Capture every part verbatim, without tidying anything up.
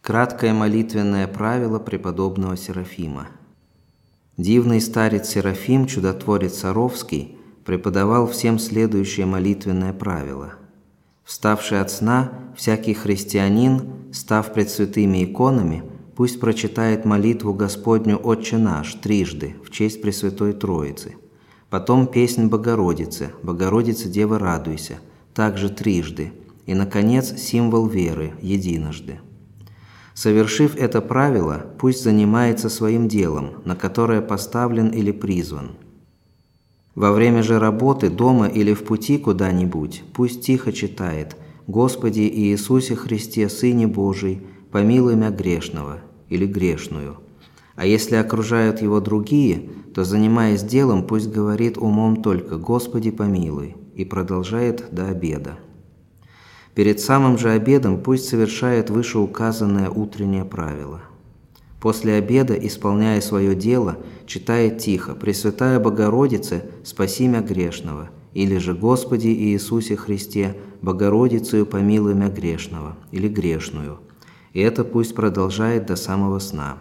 Краткое молитвенное правило преподобного Серафима. Дивный старец Серафим, чудотворец Саровский, преподавал всем следующее молитвенное правило. Вставший от сна, всякий христианин, став пред святыми иконами, пусть прочитает молитву Господню «Отче наш» трижды в честь Пресвятой Троицы. Потом песнь Богородицы «Богородица, Дева, радуйся» также трижды. И, наконец, символ веры единожды. Совершив это правило, пусть занимается своим делом, на которое поставлен или призван. Во время же работы, дома или в пути куда-нибудь, пусть тихо читает «Господи Иисусе Христе, Сыне Божий, помилуй мя грешного» или «грешную». А если окружают его другие, то, занимаясь делом, пусть говорит умом только «Господи помилуй» и продолжает до обеда. Перед самым же обедом пусть совершает вышеуказанное утреннее правило. После обеда, исполняя свое дело, читает тихо «Пресвятая Богородице, спаси мя грешного» или же «Господи Иисусе Христе, Богородицею помилуй мя грешного» или «грешную». И это пусть продолжает до самого сна.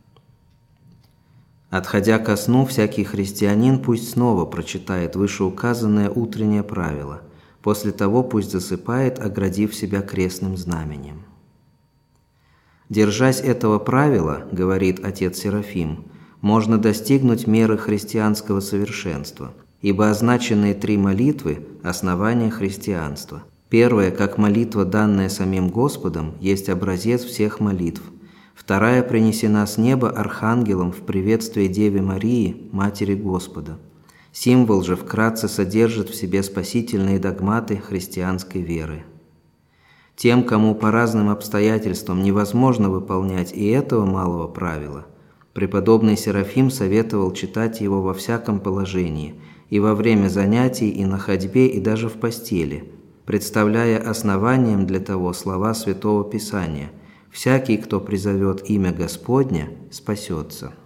Отходя ко сну, всякий христианин пусть снова прочитает вышеуказанное утреннее правило. После того пусть засыпает, оградив себя крестным знаменем. Держась этого правила, говорит отец Серафим, можно достигнуть меры христианского совершенства, ибо означенные три молитвы – основание христианства. Первая, как молитва, данная самим Господом, есть образец всех молитв. Вторая принесена с неба архангелом в приветствии Деве Марии, Матери Господа. Символ же вкратце содержит в себе спасительные догматы христианской веры. Тем, кому по разным обстоятельствам невозможно выполнять и этого малого правила, преподобный Серафим советовал читать его во всяком положении, и во время занятий, и на ходьбе, и даже в постели, представляя основанием для того слова Святого Писания: «Всякий, кто призовет имя Господне, спасется».